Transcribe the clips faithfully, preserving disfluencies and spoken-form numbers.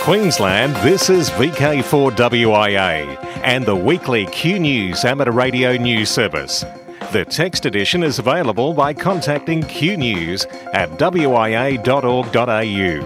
Queensland, this is V K four W I A and the weekly Q News amateur radio news service. The text edition is available by contacting Q News at w i a dot org dot a u.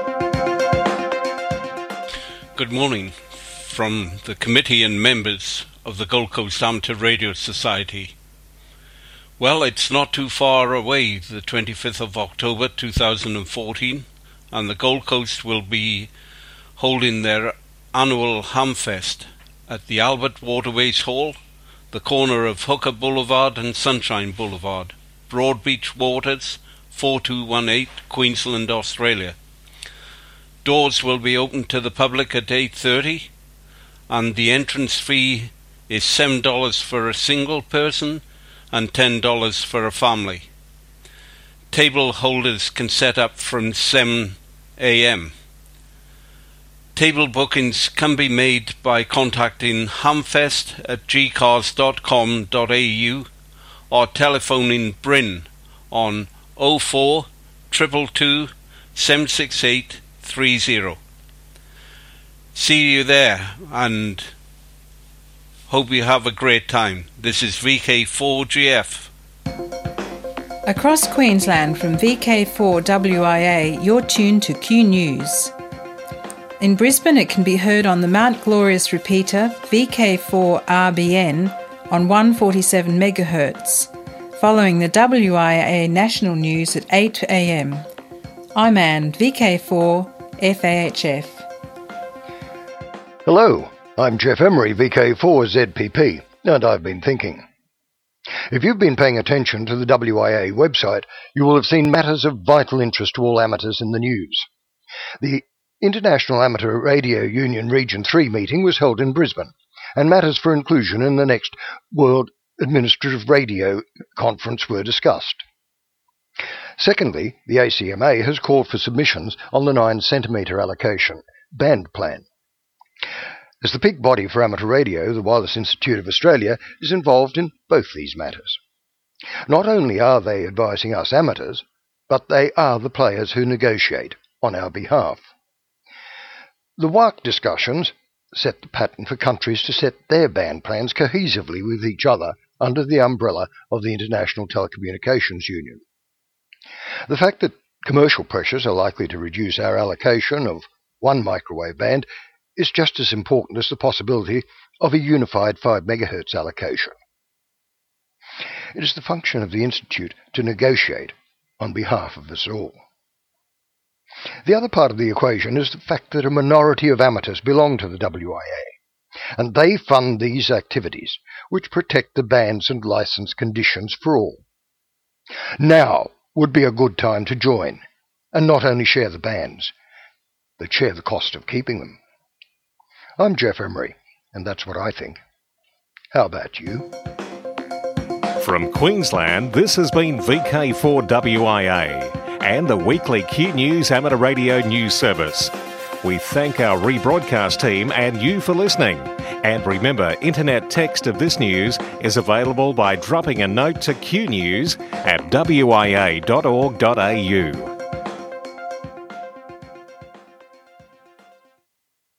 Good morning from the committee and members of the Gold Coast Amateur Radio Society. Well, it's not too far away, the twenty-fifth of October two thousand fourteen, and the Gold Coast will be holding their annual Hamfest at the Albert Waterways Hall, the corner of Hooker Boulevard and Sunshine Boulevard, Broadbeach Waters, four two one eight, Queensland, Australia. Doors will be open to the public at eight thirty, and the entrance fee is seven dollars for a single person and ten dollars for a family. Table holders can set up from seven a.m. Table bookings can be made by contacting hamfest at g cars dot com dot a u or telephoning Bryn on oh four, two two two, seven six eight, three zero. See you there and hope you have a great time. This is V K four G F. Across Queensland from V K four W I A, you're tuned to Q News. In Brisbane, it can be heard on the Mount Glorious repeater V K four R B N on one forty-seven megahertz, following the W I A national news at eight a.m. I'm Anne, V K four F A H F. Hello, I'm Jeff Emery, V K four Z P P, and I've been thinking. If you've been paying attention to the W I A website, you will have seen matters of vital interest to all amateurs in the news. The International Amateur Radio Union Region three meeting was held in Brisbane, and matters for inclusion in the next World Administrative Radio Conference were discussed. Secondly, the A C M A has called for submissions on the nine centimetre allocation band plan. As the peak body for amateur radio, the Wireless Institute of Australia is involved in both these matters. Not only are they advising us amateurs, but they are the players who negotiate on our behalf. The W A C discussions set the pattern for countries to set their band plans cohesively with each other under the umbrella of the International Telecommunications Union. The fact that commercial pressures are likely to reduce our allocation of one microwave band is just as important as the possibility of a unified five megahertz allocation. It is the function of the Institute to negotiate on behalf of us all. The other part of the equation is the fact that a minority of amateurs belong to the W I A, and they fund these activities, which protect the bans and licence conditions for all. Now would be a good time to join, and not only share the bans, but share the cost of keeping them. I'm Jeff Emery, and that's what I think. How about you? From Queensland, this has been V K four W I A and the weekly Q News amateur radio news service. We thank our rebroadcast team and you for listening. And remember, internet text of this news is available by dropping a note to Q News at w i a dot org dot a u.